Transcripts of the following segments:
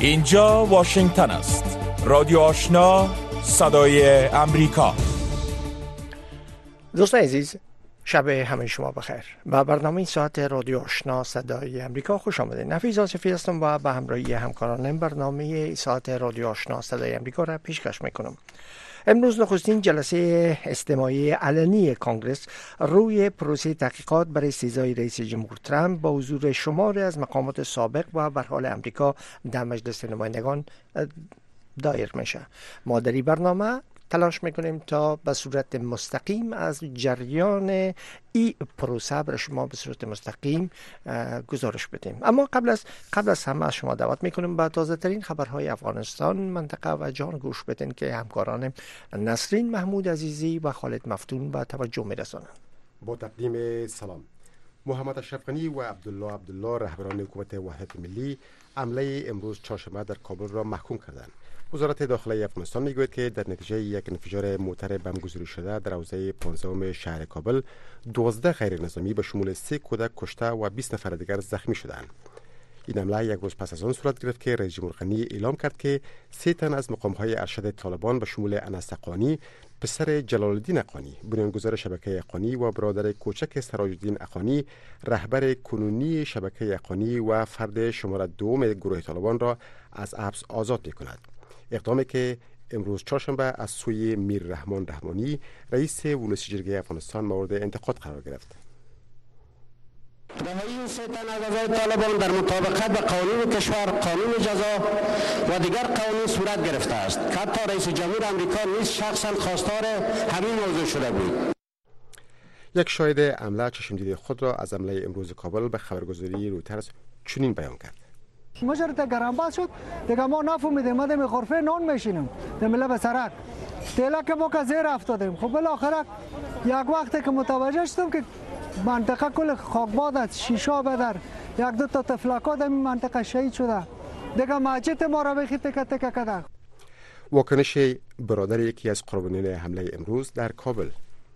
اینجا واشنگتن است. رادیو آشنا، صدای امریکا. دوستان عزیز، شب همه شما بخیر. با برنامه این ساعت رادیو آشنا صدای امریکا خوش آمدید. نفیس آصفی هستم و به همراهی همکارانم برنامه ساعت رادیو آشنا صدای امریکا را پیشکش میکنم. امروز نخستین جلسه استماعی علنی کانگرس روی پروسه تحقیقات برای استیضای رئیس جمهور ترامپ با حضور شماری از مقامات سابق و به حال امریکا در مجلس نمایندگان دایر میشه. ما در این برنامه تلاش میکنیم تا به صورت مستقیم از جریان این پروسه برای شما به صورت مستقیم گزارش بدیم. اما قبل از همه از شما دعوت میکنیم به تازه ترین خبرهای افغانستان، منطقه و جهان گوش بدین که همکاران نسرین محمود عزیزی و خالد مفتون به توجه میرسانند. با تقدیم سلام. محمد اشرف غنی و عبدالله رهبران حکومت وحدت ملی حمله امروز چهارشنبه در کابل را محکوم کردند. وزارت داخلی افغانستان میگوید که در نتیجه یک انفجار موتر بمبگذاری شده در حوزه 15 شهر کابل 12 غیر نظامی به شمول 3 کودک کشته و 20 نفر دیگر زخمی شدند. این حمله یک روز پس از آن صورت گرفت که رئیس جمهور غنی اعلام کرد که 3 تن از مقام‌های ارشد طالبان به شمول انس اقانی، پسر جلال الدین اقانی، بنیانگذار شبکه اقانی و برادر کوچک سراج الدین اقانی، رهبر کنونی شبکه اقانی و فرد شماره 2 گروه طالبان را از حبس آزاد می‌کند. اقدامی که امروز چهارشنبه از سوی میر رحمان رحمانی رئیس ولسی جرگه افغانستان مورد انتقاد قرار گرفت. رهایی این 3 تن از اعضای طالبان در مطابقت با قانون کشور، قانون جزا و دیگر قوانین صورت گرفته است که حتی رئیس جمهور آمریکا نیز شخصا خواستار همین موضوع شده بود. یک شاهد حمله چشمگیری خود را از حمله امروز کابل به خبرگزاری رویترز چنین بیان کرد. مجرد گرانباز شد دیگه ما نفهمیدیم، ما در غرفه نان میشینیم در ملب سرک تیله که ما که زیر افتادیم. خب بالاخره یک وقتی که متوجه شدم که منطقه کل خاکباد است، شیشا بدر، 1-2 تا تفلکا در این منطقه شهید شده، دیگه مسجد ما را بخی تکه تکه کرده. واکنش برادر یکی از قربانیان حمله امروز در کابل.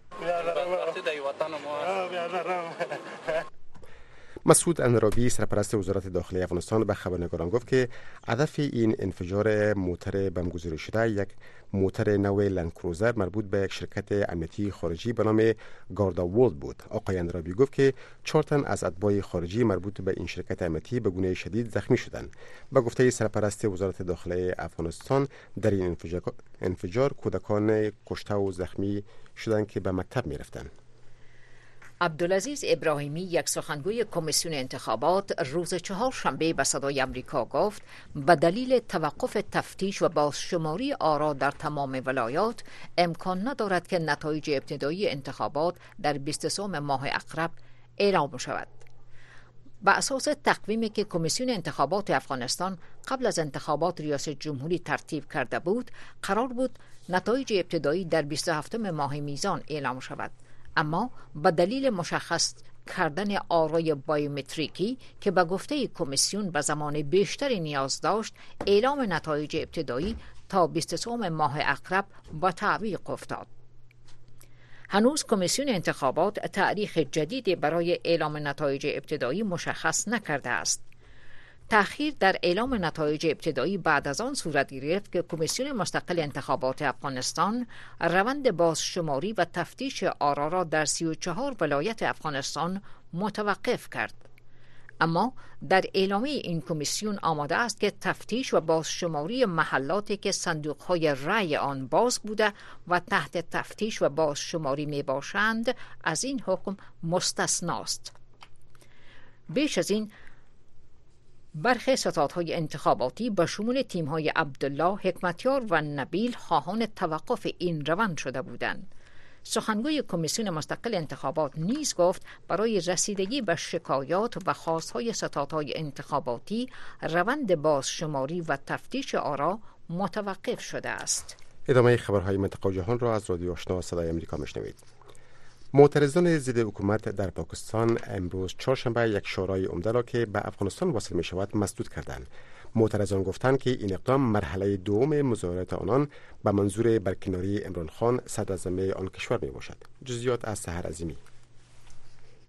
مسعود انرابی سرپرست وزارت داخلی افغانستان به خبرنگاران گفت که هدف این انفجار موتر بمبگذاری شده یک موتر نو لندکروزر مربوط به یک شرکت امنیتی خارجی به نام گاردا ولد بود. آقای انرابی گفت که 4 تن از اتباع خارجی مربوط به این شرکت امنیتی به گونه شدید زخمی شدند. به گفته سرپرست وزارت داخلی افغانستان در این انفجار کودکان کشته و زخمی شدند که به مکتب می‌رفتند. عبدالعزیز ابراهیمی، یک سخنگوی کمیسیون انتخابات، روز چهارشنبه به صدای امریکا گفت به دلیل توقف تفتیش و بازشماری آرا در تمام ولایات امکان ندارد که نتایج ابتدایی انتخابات در 23 ماه اقرب اعلام شود. بر اساس تقویمی که کمیسیون انتخابات افغانستان قبل از انتخابات ریاست جمهوری ترتیب کرده بود، قرار بود نتایج ابتدایی در 27 ماه میزان اعلام شود. اما به دلیل مشخص کردن آرای بایومتریکی که به گفته کمیسیون به زمان بیشتری نیاز داشت، اعلام نتایج ابتدایی تا 23 ماه اقرب به تعویق افتاد. هنوز کمیسیون انتخابات تاریخ جدیدی برای اعلام نتایج ابتدایی مشخص نکرده است. تأخیر در اعلام نتایج ابتدایی بعد از آن صورت گرفت که کمیسیون مستقل انتخابات افغانستان روند بازشماری و تفتیش آرا را در 34 ولایت افغانستان متوقف کرد. اما در اعلامیه این کمیسیون آماده است که تفتیش و بازشماری محلاتی که صندوق‌های رأی آن باز بوده و تحت تفتیش و بازشماری می باشند از این حکم مستثناست. بیش از این، برخی ستادهای انتخاباتی به شمول تیم‌های عبدالله، حکمتیار و نبیل خواهان توقف این روند شده بودند. سخنگوی کمیسیون مستقل انتخابات نیز گفت برای رسیدگی به شکایات و خواستهای ستادهای انتخاباتی روند بازشماری و تفتیش آرا متوقف شده است. ادامه خبرهای منطقه و جهان را از رادیو آشنا صدای امریکا میشنوید. معترضان ضد حکومت در پاکستان امروز چهارشنبه یک شورای عمده را که به افغانستان واصل می شود مسدود کردند. معترضان گفتند که این اقدام مرحله دوم مظاهرات آنان به منظور برکناری عمران خان صدراعظم آن کشور می باشد. جزئیات از سحر عظیمی.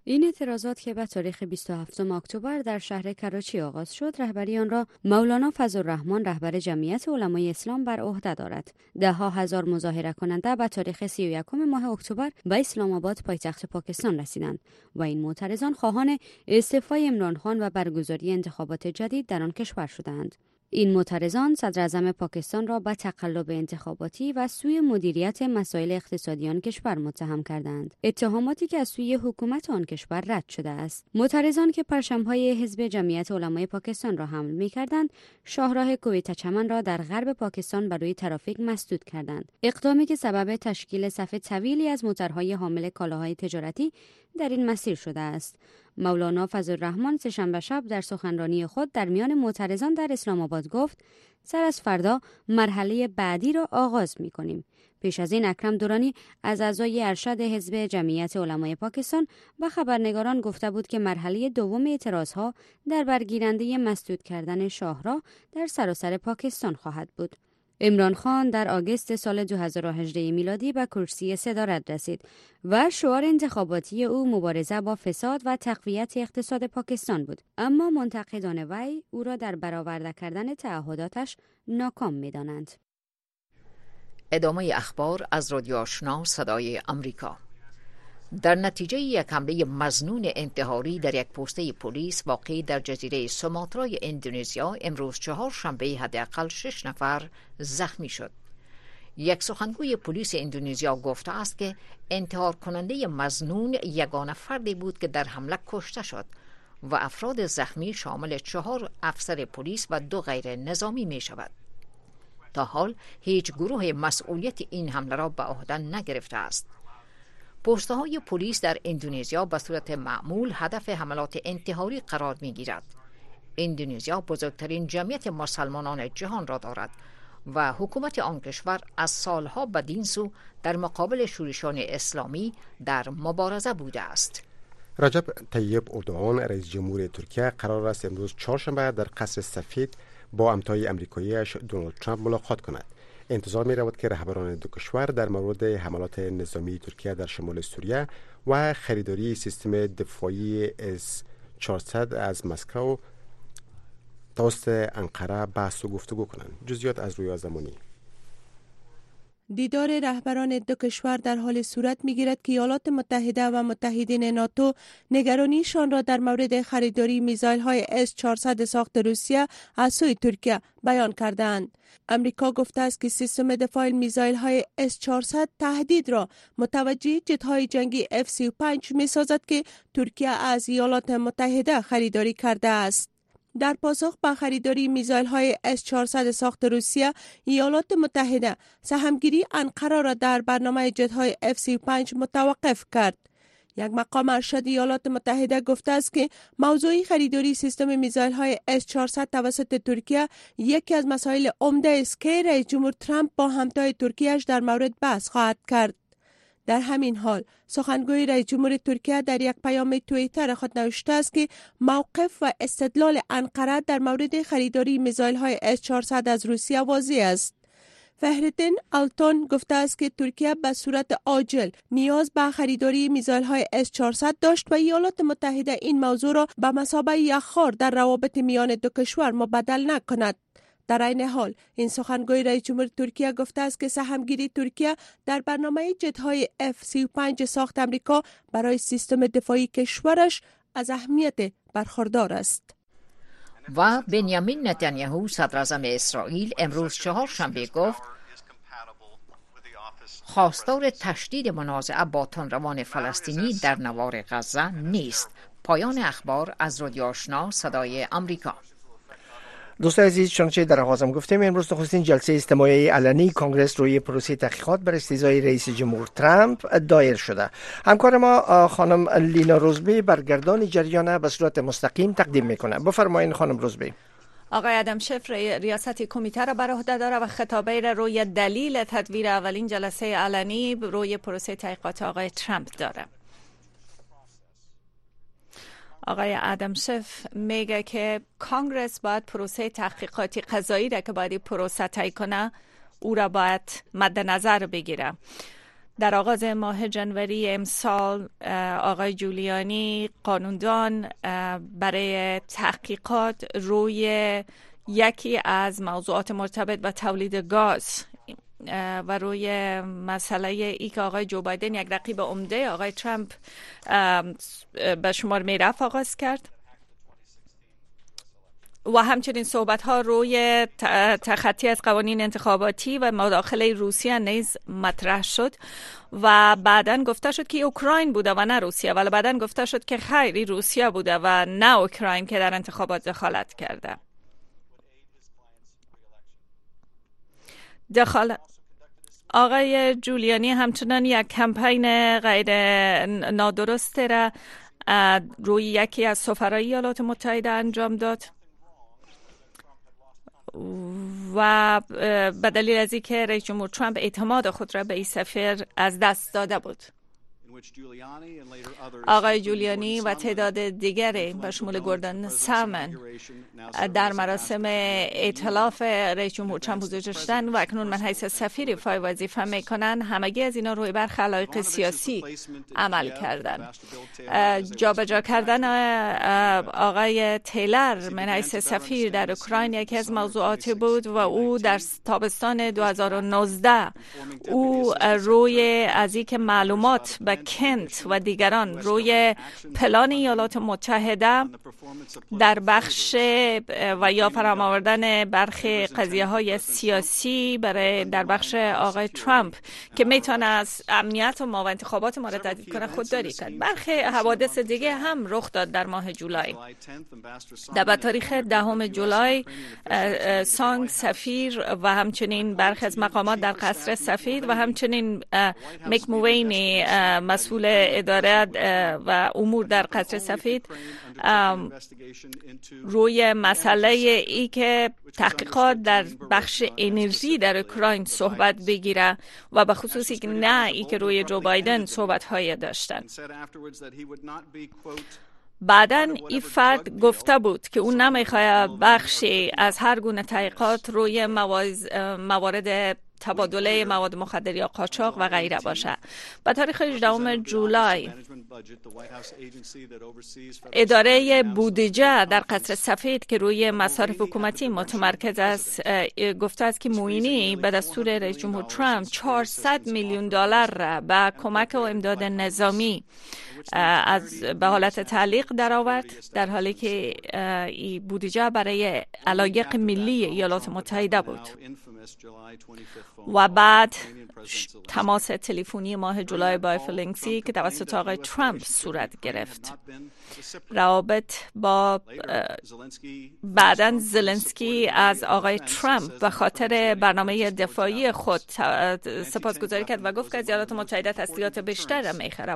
این اعتراضات که به تاریخ 27 اکتبر در شهر کراچی آغاز شد، رهبری آن را مولانا فضل‌الرحمن رهبر جمعیت علمای اسلام بر عهده دارد. ده‌ها هزار مظاهره کننده به تاریخ 31 ماه اکتبر به اسلام آباد پایتخت پاکستان رسیدند و این معترضان خواهان استعفای عمران خان و برگزاری انتخابات جدید در آن کشور شدند. این معترضان صدراعظم پاکستان را به تقلب انتخاباتی و سوء مدیریت مسائل اقتصادی آن کشور متهم کردند، اتهاماتی که از سوی حکومت آن کشور رد شده است. معترضان که پرچم‌های حزب جمعیت علمای پاکستان را حمل می‌کردند، شاهراه کویت چمن را در غرب پاکستان برای ترافیک مسدود کردند، اقدامی که سبب تشکیل صف طویلی از موترهای حامل کالاهای تجارتی در این مسیر شده است. مولانا فضل‌الرحمن سه‌شنبه شب در سخنرانی خود در میان معترضان در اسلام آباد گفت: سر از فردا مرحله بعدی را آغاز می‌کنیم. پیش از این اکرم دورانی از اعضای ارشد حزب جمعیت علمای پاکستان به خبرنگاران گفته بود که مرحله دوم اعتراضها در برگیرنده مسدود کردن شاهراه در سراسر پاکستان خواهد بود. عمران خان در آگوست سال 2018 میلادی به کرسی صدارت رسید و شعار انتخاباتی او مبارزه با فساد و تقویت اقتصاد پاکستان بود، اما منتقدان وی او را در برآورده کردن تعهداتش ناکام می‌دانند. ادامه اخبار از رادیو آشنا صدای آمریکا. در نتیجه یک حمله مظنون انتحاری در یک پوسته پلیس واقع در جزیره سوماترای اندونزیا امروز چهارشنبه حداقل 6 نفر زخمی شد. یک سخنگوی پلیس اندونزیا گفته است که انتحار کننده مظنون یگانه فردی بود که در حمله کشته شد و افراد زخمی شامل 4 افسر پلیس و 2 غیر نظامی می شود. تا حال هیچ گروه مسئولیت این حمله را به عهده نگرفته است. پست‌های پلیس در اندونزیا به صورت معمول هدف حملات انتحاری قرار می‌گیرد. اندونزیا بزرگترین جمعیت مسلمانان جهان را دارد و حکومت آن کشور از سالها بدین سو در مقابل شورشان اسلامی در مبارزه بوده است. رجب طیب اردوغان رئیس جمهور ترکیه قرار است امروز چهارشنبه در قصر سفید با همتای امریکایی‌اش دونالد ترامپ ملاقات کند. انتظار می رود که رهبران دو کشور در مورد حملات نظامی ترکیه در شمال سوریه و خریداری سیستم دفاعی S-400 از مسکو توسط انقره بحث و گفتگو کنند. جزئیات از رویا زمانی. دیدار رهبران دو کشور در حال صورت می‌گیرد که ایالات متحده و متحدین ناتو نگرانیشان را در مورد خریداری میزایل‌های S-400 ساخت روسیه از سوی ترکیه بیان کردند. امریکا گفته است که سیستم دفاع میزایل‌های S-400 تهدید را متوجه جت‌های جنگی F-35 می‌سازد که ترکیه از ایالات متحده خریداری کرده است. در پاسخ به خریداری میزایل‌های S-400 ساخت روسیه، ایالات متحده سهمگیری انقره را در برنامه جت‌های F-35 متوقف کرد. یک مقام ارشد ایالات متحده گفته است که موضوع خریداری سیستم میزایل‌های S-400 توسط ترکیه یکی از مسائل عمده است که رئیس جمهور ترامپ با همتای ترکیه‌اش در مورد بحث خواهد کرد. در همین حال سخنگوی رئیس جمهور ترکیه در یک پیام توییتر خود نوشته است که موقف و استدلال انقره در مورد خریداری میزایل‌های S-400 از روسیه واضح است. فهرتین آلتون گفته است که ترکیه به صورت عاجل نیاز به خریداری میزایل‌های S-400 داشت و ایالات متحده این موضوع را به مثابه یک خار در روابط میان دو کشور مبدل نکند. در این حال این سخنگوی رئیس جمهور ترکیه گفته است که سهمگیری ترکیه در برنامه جت‌های F-35 ساخت امریکا برای سیستم دفاعی کشورش از اهمیت برخوردار است. و بنیامین نتانیاهو صدراعظم اسرائیل امروز چهارشنبه گفت خواستار تشدید منازعه با تندروان فلسطینی در نوار غزه نیست. پایان اخبار از رادیو آشنا صدای آمریکا. دوستان عزیز، چنانچه در آغازم گفتیم امروز نخستین جلسه اجتماعی علنی کنگره روی پروسه تحقیقات بر استیضای رئیس جمهور ترامپ دایر شده. همکار ما خانم لینا روزبی برگردان جریان به صورت مستقیم تقدیم میکنه. بفرمایید خانم روزبی. آقای آدم شف ریاست کمیته را بر عهده داره و خطابه را روی دلیل تدویر اولین جلسه علنی روی پروسه تحقیقات آقای ترامپ داره. آقای آدم شف میگه که کانگرس باید پروسه تحقیقاتی قضایی را که باید پروسه طی کنه او را باید مد نظر بگیره. در آغاز ماه جنوری امسال آقای جولیانی قانوندان برای تحقیقات روی یکی از موضوعات مرتبط با تولید گاز و روی مسئله ای که آقای جو بایدن یک رقیب عمده آقای ترامپ به شمار می رفت آغاز کرد و همچنین صحبت ها روی تخطی از قوانین انتخاباتی و مداخله روسیه نیز مطرح شد و بعداً گفته شد که اوکراین بوده و نه روسیه، ولی بعداً گفته شد که خیلی روسیه بوده و نه اوکراین که در انتخابات دخالت کرده. آقای جولیانی همچنان یک کمپین غیر نادرست را روی یکی از سفرای ایالات متحده انجام داد و به دلیل از اینکه رئیس جمهور ترامپ اعتماد خود را به این سفر از دست داده بود. آقای جولیانی و تعداد دیگری به شمول گوردن سامن در مراسم ائتلاف رئیس جمهور ترامپ حضور داشتند و اکنون من حیث سفیر فای وظیفه میکنن. همگی از اینا روی برخی علایق سیاسی عمل کردن. جابجا کردن آقای تیلر من حیث سفیر در اوکراین یکی از موضوعاتی بود و او در تابستان 2019 او روی از اینکه معلومات به کنت و دیگران روی پلان ایالات متحده در بخش و یا فرام آوردن برخی قضیه های سیاسی برای در بخش آقای ترامپ که میتونه از امنیت و ما و انتخابات ما را تهدید کنه خودداری کرد. برخی حوادث دیگه هم رخ داد در ماه جولای. در تاریخ 10 جولای سانگ سفیر و همچنین برخی از مقامات در قصر سفید و همچنین میک موینی مسئول اداره و امور در قصر سفید روی مسئله ای که تحقیقات در بخش انرژی در اوکراین صحبت بگیره و به خصوصی که نه ای که روی جو بایدن صحبت های داشتن. بعداً این فرد گفته بود که اون نمیخواد بخشی از هر گونه تحقیقات روی موارد تبادله مواد مخدر یا قاچاق و غیره باشه. به تاریخ 18 جولای اداره بودجه در قصر سفید که روی مصارف حکومتی متمرکز است گفته است که موینی به دستور رئیس جمهور ترامپ 400 میلیون دلار را به کمک و امداد نظامی به حالت تعلیق درآورد، در حالی که این بودجه برای علایق ملی ایالات متحده بود. و بعد تماس تلفنی ماه جولای با فلینگسی که توسط آقای ترامپ صورت گرفت. روابط با بعداً زلنسکی از آقای ترامپ به خاطر برنامه دفاعی خود سپاسگزاری کرد و گفت که از ایالات متحده تسلیحات بیشتر میخره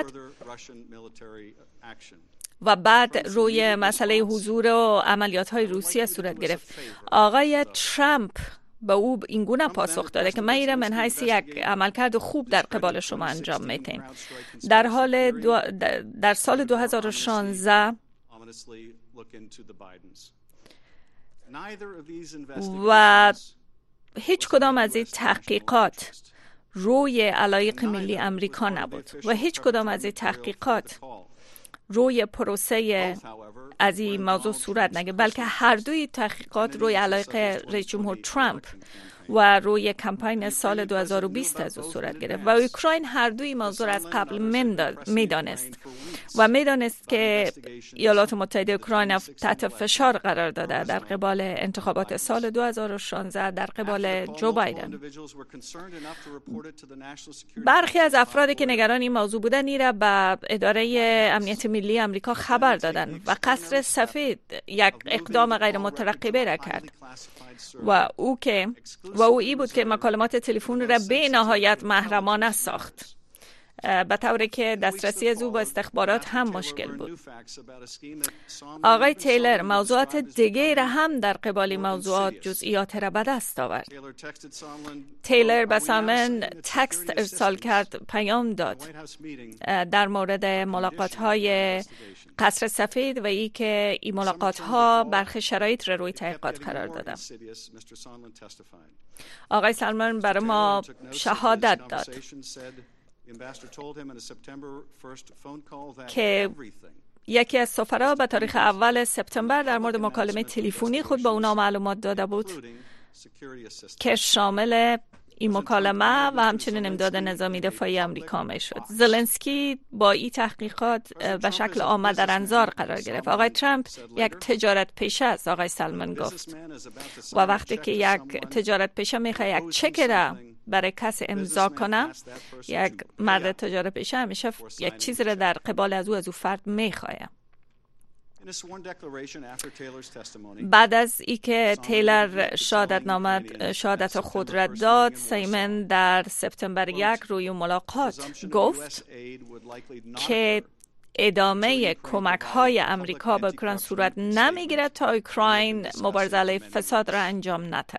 و بعد روی مسئله حضور و عملیات های روسیه صورت گرفت. آقای ترامپ به او اینگونه پاسخ داده که من حیث یک عملکرد خوب در قبال شما انجام میتیم. در سال 2016 و هیچ کدام از این تحقیقات روی علایق ملی امریکا نبود و هیچ کدام از این تحقیقات روی پروسه از این موضوع صورت نگرفت، بلکه هر دوی تحقیقات روی علایق رئیس جمهور ترامپ و روی کمپین سال 2020 از او صورت گرفت و اوکراین هر دوی موضوع از قبل میدانست و میدانست که ایالات متحده اوکراین تحت فشار قرار داده در قبال انتخابات سال 2016 در قبال جو بایدن. برخی از افرادی که نگران این موضوع بودن این را به اداره امنیت ملی امریکا خبر دادند و قصر سفید یک اقدام غیر مترقبه را کرد و او ای بود که مکالمات تلفن را به نهایت محرمانه ساخت، به طوری که دسترسی از او با استخبارات هم مشکل بود. آقای تیلر موضوعات دیگه را هم در قبال موضوعات جزئیات را به دست آورد. تیلر به سامن تکست ارسال کرد، پیام داد در مورد ملاقات های قصر سفید و ای که این ملاقات ها برخی شرایط را روی تحقیقات قرار داده. آقای سالمن برای ما شهادت داد که یکی از سفرا به تاریخ اول سپتامبر در مورد مکالمه تلفنی خود با اونا معلومات داده بود که شامل این مکالمه و همچنین امداد نظامی دفاعی امریکا میشد. زلنسکی با این تحقیقات به شکل آمد در انظار قرار گرفت. آقای ترامپ یک تجارت پیشه است، آقای سالمن گفت، و وقتی که یک تجارت پیشه میخواد یک چک را برای کسی امضا کنه، یک مرد تجارت پیشه همیشه یک چیز را در قبال از او فرد میخواد. بعد از اینکه تیلر شهادت خود را داد، سایمن در سپتامبر 1 روی ملاقات گفت که ادامه کمک های امریکا به اوکراین صورت نمیگیرد تا اوکراین مبارزه علیه فساد را انجام نده.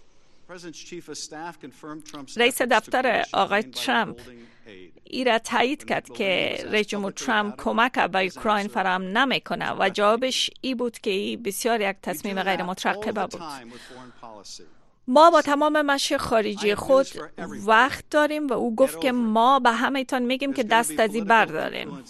رئیس دفتر آقای ترامپ ای را تایید کرد که رئیس جمهور ترامپ کمک به اوکراین فراهم نمیکنه و جوابش ای بود که ای بسیار یک تصمیم غیر مترقبه بود. ما با تمام مشی خارجی خود وقت داریم و او گفت که ما به همه‌تان میگیم که دست از این برداریم.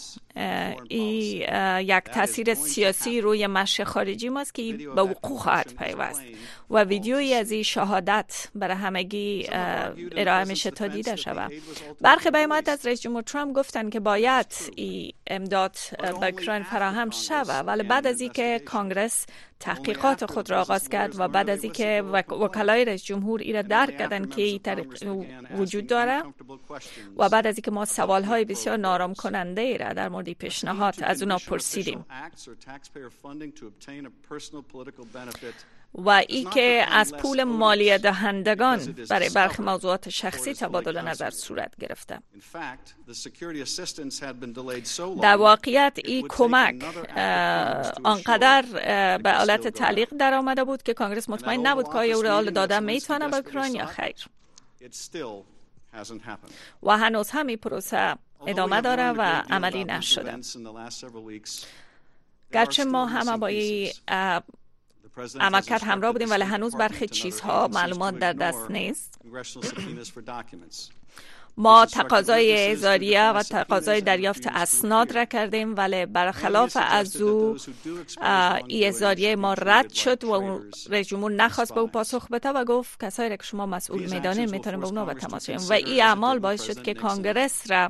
یک تاثیر سیاسی روی مشی خارجی ماست که به وقوع خواهد پیوست و ویدیویی از این شهادت برای همگی ارائه میشه تا دیده شود. برخی بیانات از رئیس جمهور ترامپ گفتن که باید این امداد به اوکراین فراهم شود، ولی بعد از اینکه کانگرس تحقیقات خود را آغاز کرد و بعد از اینکه وکلای رئیس جمهور ای را درک کردن که این طریق وجود داره و بعد از اینکه ما سوالهای بسیار نارام کننده ای را در مورد پیشنهاد از اونا پرسیدیم و ای که از پول مالیه دهندگان برای برخی موضوعات شخصی تبادل نظر صورت گرفته. در واقعیت این کمک آنقدر به حالت تعلیق در آمده بود که کانگرس مطمئن نبود که آیا او را داده میتونه به اوکراین یا خیر. و هنوز همین پروسه ادامه داره و عملی نشده. گرچه ما همه با این عملکرد همراه بودیم ولی هنوز برخی چیزها معلومات در دست نیست. ما تقاضای اعزاریه و تقاضای دریافت اسناد را کردیم ولی برخلاف از او اعزاریه ما رد شد و رئیس جمهور نخواست به او پاسخ بده و گفت کسایی را که شما مسئول میدانید میتونیم به اونا به تماس بگیریم و این اعمال باعث شد که کانگرس را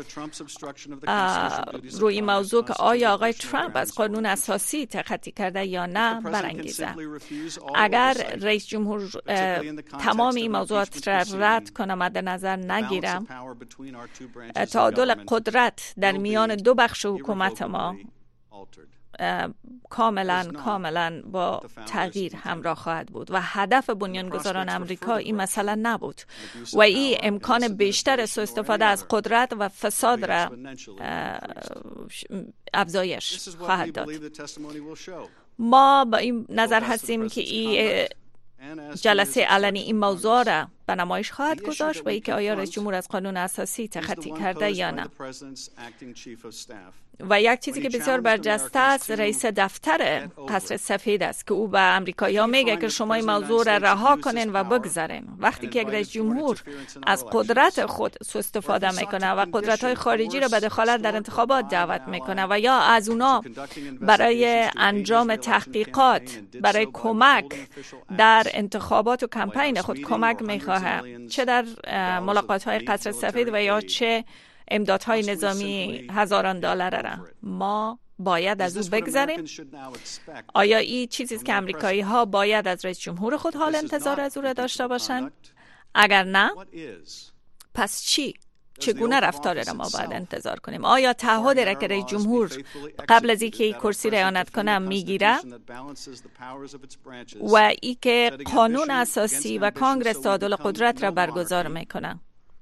روی موضوع که آیا آقای ترامپ از قانون اساسی تخطی کرده یا نه برانگیزه. اگر رئیس جمهور تمام این موضوعات را رد کنه مد نظر نگیرم، تعادل قدرت در میان دو بخش حکومت ما کاملا با تغییر همراه خواهد بود و هدف بنیانگذاران امریکا این مسئله نبود و این امکان بیشتر سوء استفاده از قدرت و فساد را افزایش خواهد داد. ما با این نظر هستیم که این جلسه علنی این موضوع را به نمایش خواهد گذاشت و ای که آیا رئیس جمهور از قانون اساسی تخطی کرده یا نه. و یک چیزی که بسیار برجسته است رئیس دفتر قصر سفید است که او به امریکایی‌ها میگه که شما این موضوع را رها کنین و بگذارین. وقتی که یک رئیس جمهور از قدرت خود سوء استفاده میکنه و قدرت‌های خارجی را به دخالت در انتخابات دعوت میکنه و یا از اونا برای انجام تحقیقات برای کمک در انتخابات و کمپین خود کمک میخواه، چه در ملاقات‌های قصر سفید و یا چه امدادهای نظامی هزاران دلار را، ما باید از او بگذاریم. آیا این چیزی است که امریکایی ها باید از رئیس جمهور خود حال انتظار از او را داشته باشند؟ اگر نه، پس چی؟ چگونه رفتار را ما باید انتظار کنیم؟ آیا تعهدی را که رئیس جمهور قبل از اینکه کرسی را اعانت کنه میگیره و ای که قانون اساسی و کانگرس تعادل قدرت را برگزار میکنه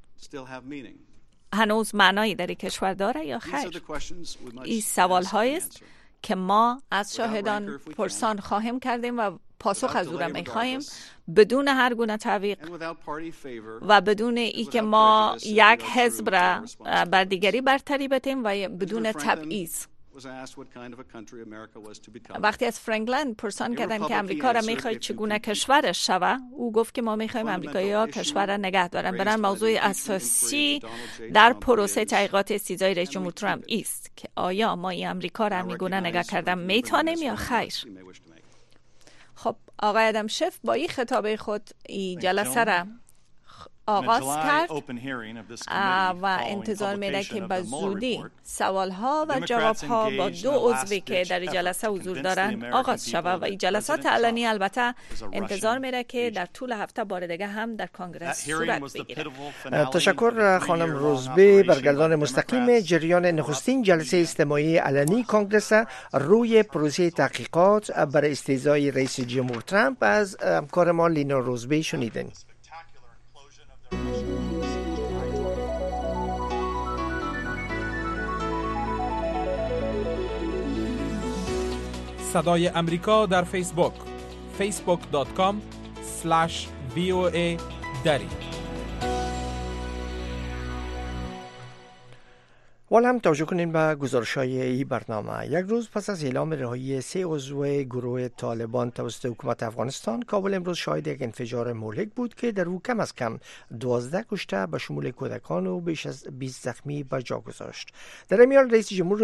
هنوز معنایی در کشور داره یا خیر؟ این سوال هایی است که ما از شاهدان پرسان خواهیم کردیم و پاسخ از او را میخواهیم بدون هر گونه تعویق و بدون ای که ما یک حزب را بر دیگری برتری بدیم و بدون تبعیض. وقتی از فرانکلین پرسان کردن که امریکا را میخواید چگونه کشورش شوه، او گفت که ما میخوایم امریکایی‌ها کشور را نگه دارن. برای موضوع اساسی در پروسه تحقیقات استیزای رئیس جمهور ترامپ است که آیا ما این امریکا را میگونه نگه کردن میتونیم یا خیر. خب آقای آدم شف با این خطاب خود این جلسه را آغاز کرد و انتظار میره که به زودی سوالها و جوابها با دو عضوی که در جلسه حضور دارند آغاز شود و این جلسات علنی البته انتظار میره که در طول هفته بار دیگه هم در کنگره صورت بگیره. تشکر خانم روزبه، برگردان مستقیم جریان نخستین جلسه اجتماعی علنی کنگره روی پروسه تحقیقات برای استیزای رئیس جمهور ترامپ از همکار ما لینا روزبه شنیدین. صدای امریکا در فیسبوک facebook.com/VOA دری. وال هم توجه کنیم به گزارش‌های این برنامه. یک روز پس از اعلام رهایی 3 عضو گروه طالبان توسط حکومت افغانستان، کابل امروز شاهد یک انفجار مهلک بود که در او کم از کم 12 کشته به شمول کودکان و بیش از 20 زخمی به جا گذاشت. در این حال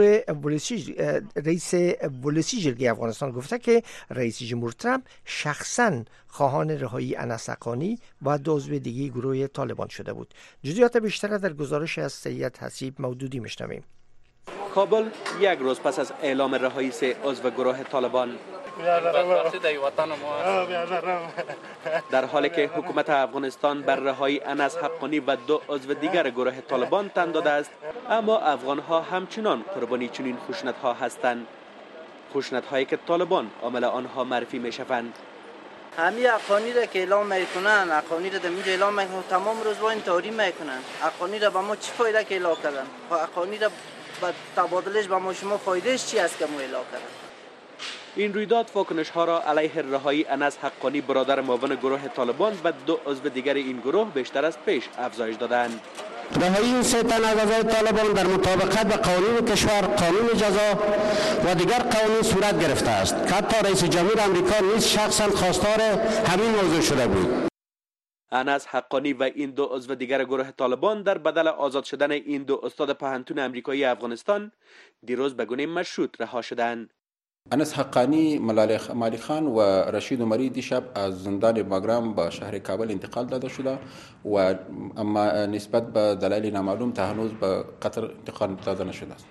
رئیس ولسی جرگه افغانستان گفته که رئیس جمهور ترامپ شخصاً خواهان رهایی انس حقانی و 2 عضو دیگه گروه طالبان شده بود. جزئیات بیشتر در گزارش از سید حسیب مودودی میشنویم. کابل یک روز پس از اعلام رهایی 3 عضو گروه طالبان، در حالی که حکومت افغانستان بر رهایی انس حقانی و 2 عضو دیگر گروه طالبان تن داده است، اما افغان‌ها همچنان قربانی چنین خشونت‌ها هستند، خشونت‌هایی که طالبان عامل آنها معرفی می‌شوند. همین حقانی را که اعلام میکنن، حقانی را در اینجا اعلام میکنن، تمام روز با این تحریم میکنن. حقانی را به ما چی فایده که اعلام کردن؟ حقانی را به تبادلش به ما شما فایدهش چی است که ما اعلام کردن؟ این رویداد واکنش ها را علیه رهایی انس حقانی برادر معاون گروه طالبان و 2 عضو دیگر این گروه بیشتر از پیش افزایش دادند. رهایی این 3 تن از اعضای طالبان در مطابقت با قانون کشور، قانون جزا و دیگر قوانین صورت گرفته است که حتی رئیس جمهور آمریکا نیز شخصا خواستار همین موضوع شده بود. انس حقانی و این 2 عضو دیگر گروه طالبان در بدل آزاد شدن این 2 استاد پوهنتون آمریکایی افغانستان دیروز به گونه مشروط رها شدند. انس حقانی، ملالی خان و رشید عمری دیشب از زندان باگرام به شهر کابل انتقال داده شده و اما نسبت به دلایل نامعلوم تا هنوز به قطر انتقال داده نشده است.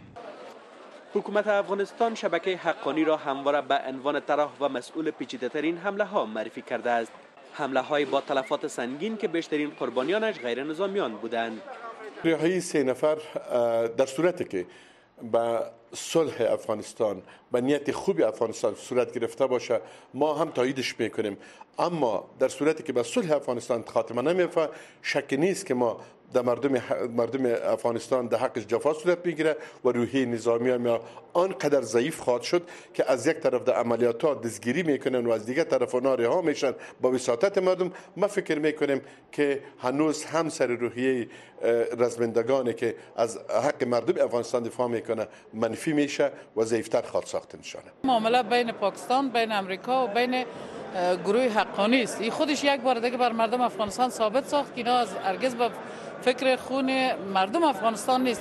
حکومت افغانستان شبکه حقانی را همواره به عنوان طرح و مسئول پیچیده‌ترین حمله ها معرفی کرده است. حمله های با تلفات سنگین که بیشترین قربانیانش غیر نظامیان بودند. رهایی 3 نفر در صورتی که با صلح افغانستان، با نیت خوبی افغانستان صورت گرفته باشه ما هم تاییدش میکنیم، اما در صورتی که با صلح افغانستان خاتمه نمیفته شک نیست که ما در مردم افغانستان در حقش جفا صورت میگیره و روحیه نظامی هم آنقدر ضعیف خواهد شد که از یک طرف در عملیات ها دستگیری میکنن و از دیگر طرف اونا رها میشن با وساطت مردم. ما فکر میکنیم که هنوز هم سر روحیه رزمندگانی که از حق مردم افغانستان دفاع میکنه منفی میشه و ضعیفتر خواهد ساخته نشانه. معامله بین پاکستان، بین امریکا و بین گروه حقانی است. این خودش یک بار دیگه بر مردم افغانستان ثابت ساخت که اینا هرگز به فکر خون مردم افغانستان نیست.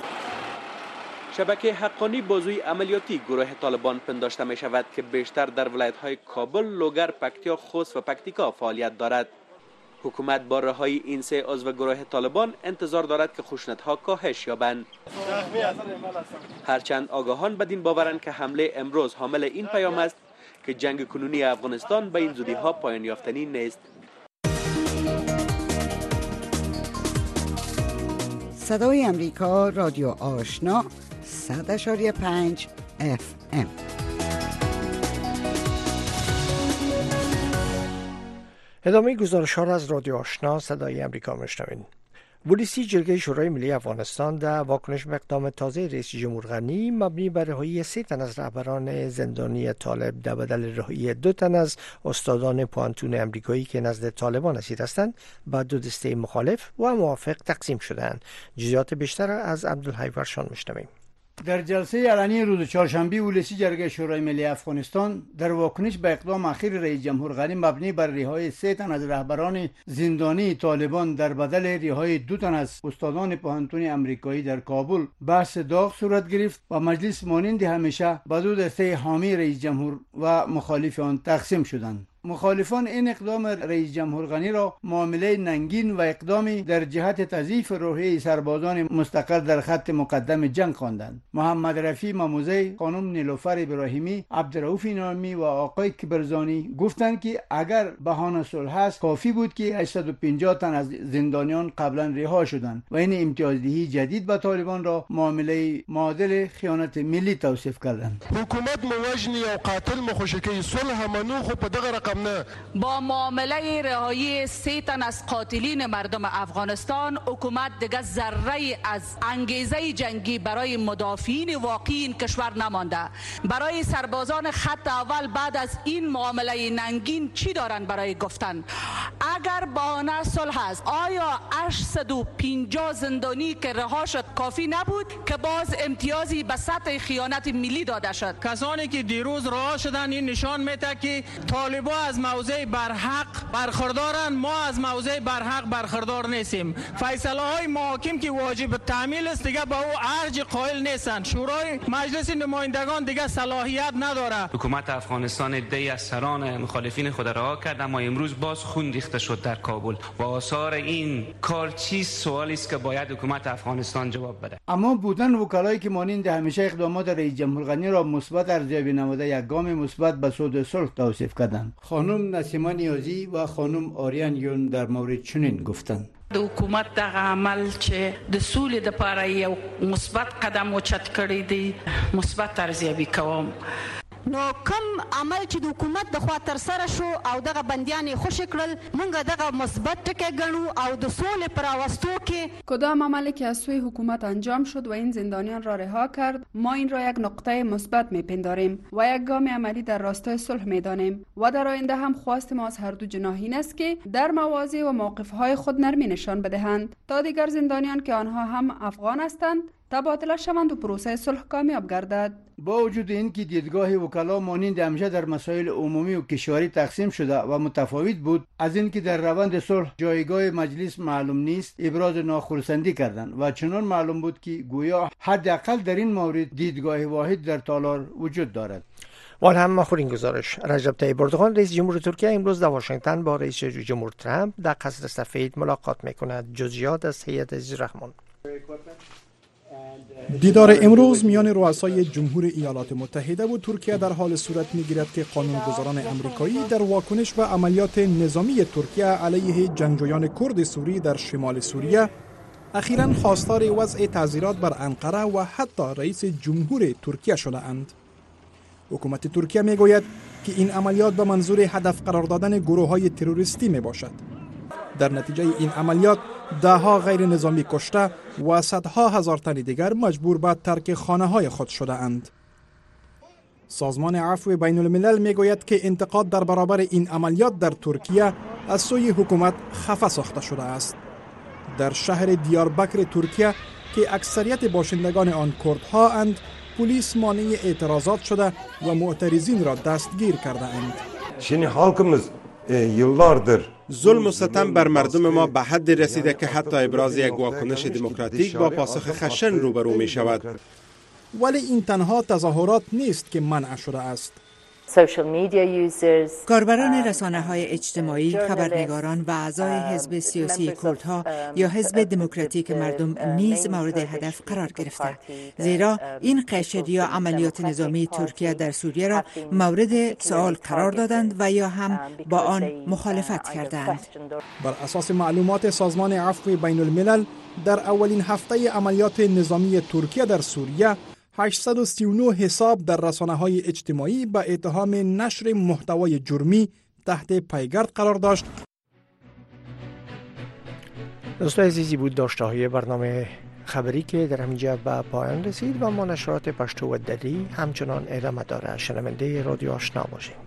شبکه حقانی بازوی عملیاتی گروه طالبان پنداشته می شود که بیشتر در ولایت‌های کابل، لوگر، پکتیا، خوست و پکتیکا فعالیت دارد. حکومت با رهایی این 3 عضو گروه طالبان انتظار دارد که خشونت‌ها کاهش یابند. هرچند آگاهان بدین باورند که حمله امروز حامل این پیام است که جنگ کنونی افغانستان به این زودی‌ها پایان یافتنی نیست. صدای امریکا، رادیو آشنا 100.5 FM. ادامه گزارش‌ها را از رادیو آشنا صدای امریکا میشنوید. ولسی جرگه شورای ملی افغانستان در واکنش به اقدام تازه رئیس جمهور غنی مبنی بر رهایی 3 تن از رهبران زندانی طالب در بدل رهایی 2 تن از استادان پوهنتون آمریکایی که نزد طالبان اسیر هستند با 2 دسته مخالف و موافق تقسیم شدند. جزئیات بیشتر از عبدالحی ورشان میشنویم. در جلسه علنی روز چهارشنبه اولسی جرگه شورای ملی افغانستان در واکنش به اقدام اخیر رئیس جمهور غنی مبنی بر رهایی 3 تن از رهبران زندانی طالبان در بدل رهایی 2 تن از استادان پوهنتون امریکایی در کابل بحث داغ صورت گرفت و مجلس مانند همیشه به دو دسته حامی رئیس جمهور و مخالف آن تقسیم شدند. مخالفان این اقدام رئیس جمهور غنی را معامله ننگین و اقدامی در جهت تضعیف روحیه سربازان مستقر در خط مقدم جنگ خواندند. محمد رفیع مموزی، خانم نیلوفر ابراهیمی، عبدالرؤوف نامی و آقای کبرزانی گفتند که اگر بهانه صلح است کافی بود که 850 تن از زندانیان قبلا رها شدند و این امتیازدهی جدید به طالبان را معامله معادل خیانت ملی توصیف کردند. حکومت موجنی او قاتل مخوشکی صلح منو خو په دغه رقم با معامله رهایی 3 تن از قاتلین مردم افغانستان حکومت دیگه ذره از انگیزه جنگی برای مدافعین واقعی این کشور نمانده. برای سربازان خط اول بعد از این معامله ننگین چی دارن برای گفتن؟ اگر بهانه صلح است آیا 850 زندانی که رها شد کافی نبود که باز امتیازی به سطح خیانت ملی داده شد؟ کسانی که دیروز رها شدن این نشان میده که طالبان از موضع برحق برخوردارن، ما از موضع برحق برخوردار نیستیم. فیصله های محاکم که واجب تعمیل است دیگه به او ارج قائل نیستن. شورای مجلس نمایندگان دیگه صلاحیت نداره. حکومت افغانستان دی از سران مخالفین خود رها کرد اما امروز باز خون ریخته شد در کابل و آثار این کار چیست؟ سوالی است که باید حکومت افغانستان جواب بده. اما بودن وکلایی که مانند همیشه اقدامات رئیس جمهور غنی را مثبت ارزیابی نموده یک گام مثبت به سود صلح توصیف کردند. خانم نسیمه نیازی و خانم آریان یون در مورد چنین گفتند: د حکومت دغه عمل چې د سولې د لپاره یو مثبت قدم اوچت کړی دی مثبت ارزیابي کوم. نو کوم عمل چې د حکومت د خوا تر سره شو او دغه بندیان خوشی کړل موږ دغه مثبت ټکی ګڼو او د سولې پر راوستو کې کدام عملی که از سوی حکومت انجام شد و این زندانیان را رها کرد ما این را یک نقطه مثبت میپنداریم و یک گام عملی در راستای صلح میدانیم و در آینده هم خواست ما از هر دو جناحین است که در مواضع و موقفهای خود نرمی نشان بدهند تا دیگر زندانیان که آنها هم افغان هستند تبادله شوند و پروسه صلح کامیاب گردد. با وجود اینکه دیدگاه وکلا مانند همیشه در مسائل عمومی و کشوری تقسیم شده و متفاوت بود، از اینکه در روند صلح جایگاه مجلس معلوم نیست ابراز ناخرسندی کردند و چنان معلوم بود که گویا حداقل در این مورد دیدگاه واحد در تالار وجود دارد. وال هم آخرین گزارش: رجب طیب اردوغان رئیس جمهور ترکیه امروز در واشنگتن با رئیس جمهور ترامپ در قصر سفید ملاقات میکند. جزئیات از هیئت عزیز رحمان. دیدار امروز میان رؤسای جمهور ایالات متحده و ترکیه در حال صورت میگیرد که قانونگذاران امریکایی در واکنش به عملیات نظامی ترکیه علیه جنگجویان کرد سوری در شمال سوریه اخیراً خواستار وضع تعزیرات بر انقره و حتی رئیس جمهور ترکیه شده اند. حکومت ترکیه میگوید که این عملیات به منظور هدف قرار دادن گروه‌های تروریستی می باشد. در نتیجه این عملیات ده‌ها غیر نظامی کشته و صدها هزار تن دیگر مجبور به ترک خانه‌های خود شده اند. سازمان عفو بین الملل می گوید که انتقاد در برابر این عملیات در ترکیه از سوی حکومت خفه ساخته شده است. در شهر دیاربکر ترکیه که اکثریت باشندگان آن کردها اند، پلیس مانع اعتراضات شده و معترضین را دستگیر کرده اند. Şimdi halkımız yıllardır ظلم و ستم بر مردم ما به حد رسیده که حتی ابراز یک واکنش دموکراتیک با پاسخ خشن روبرو می شود. ولی این تنها تظاهرات نیست که منع شده است. کاربران رسانه‌های اجتماعی، خبرنگاران و اعضای حزب سیاسی کردها یا حزب دموکراتیک مردم نیز مورد هدف قرار گرفته، زیرا این قشر یا عملیات نظامی ترکیه در سوریه را مورد سوال قرار دادند و یا هم با آن مخالفت کردند. بر اساس معلومات سازمان عفو بین الملل در اولین هفته عملیات نظامی ترکیه در سوریه 839 حساب در رسانه‌های اجتماعی به اتهام نشر محتوای جرمی تحت پیگرد قرار داشت. دوستان عزیزی بود داشته‌های برنامه خبری که در همینجا به پایان رسید و ما نشرات پشتو و دری همچنان ادامه داره. شنونده رادیو آشنا باشید.